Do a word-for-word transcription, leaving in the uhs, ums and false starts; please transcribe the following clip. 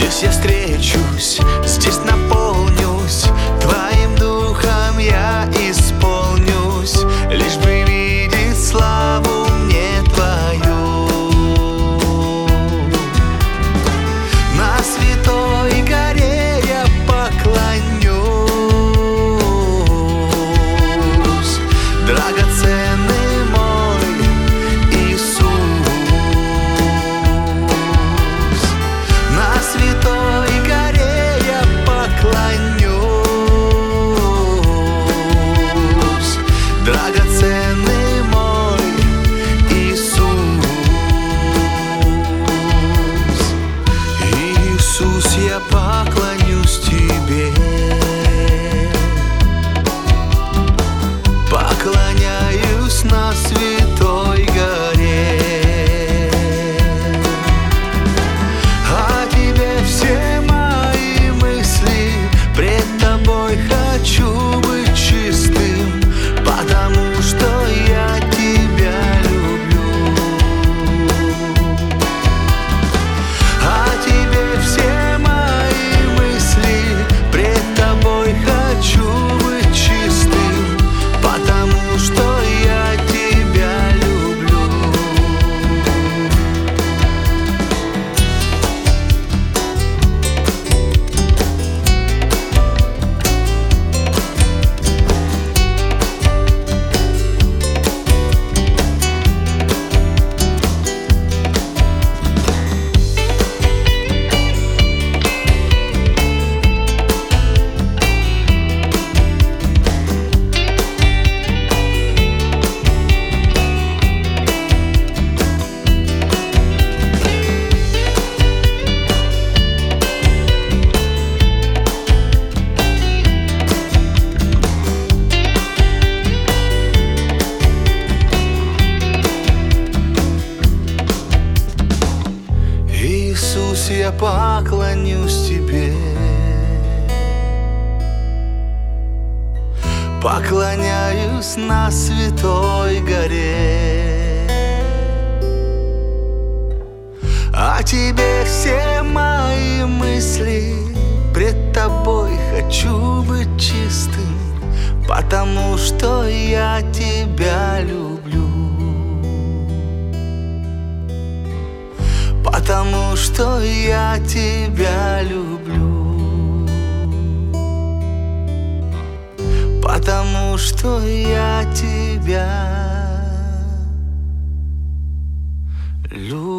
Здесь я встречусь, здесь наполнюсь Твоим духом я исполнюсь, лишь бы видеть славу мне Твою. На святой горе я поклонюсь, драгоценный мой Иисус. На святой горе я поклонюсь, драгоценный мой Иисус. Иисус, я поклонюсь Тебе, поклоняюсь на святой горе. О Тебе все мои мысли, пред Тобой хочу быть чистым, потому что я Тебя люблю. О Тебе все мои мысли, пред Тобой хочу быть чистым, потому что я Тебя люблю. Иисус, я поклонюсь Тебе, поклоняюсь на святой горе. О Тебе все мои мысли, пред Тобой хочу быть чистым, потому что я Тебя люблю. Потому что я Тебя люблю, потому что я Тебя люблю.